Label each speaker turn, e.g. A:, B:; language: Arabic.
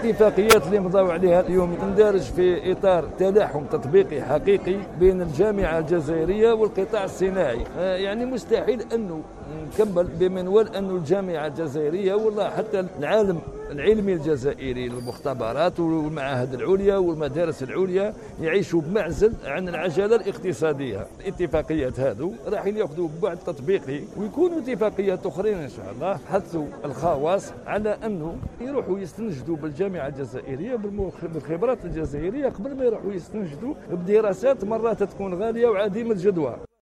A: الاتفاقيات اللي مضاو عليها اليوم تندرج في إطار تلاحم تطبيقي حقيقي بين الجامعة الجزائرية والقطاع الصناعي. يعني مستحيل أنه نكمل بمنوال أن الجامعة الجزائرية والله حتى العالم العلمي الجزائري المختبرات والمعاهد العليا والمدارس العليا يعيشوا بمعزل عن العجلة الاقتصادية. الاتفاقيات هذو راح ياخذوا بعد تطبيقي ويكونوا اتفاقيات أخرين إن شاء الله حثوا الخواص على أنه يروحوا يستنجدوا بالجامعة الجزائرية بالخبرات الجزائرية قبل ما يروحوا يستنجدوا بدراسات مرات تكون غالية وعديمة الجدوى.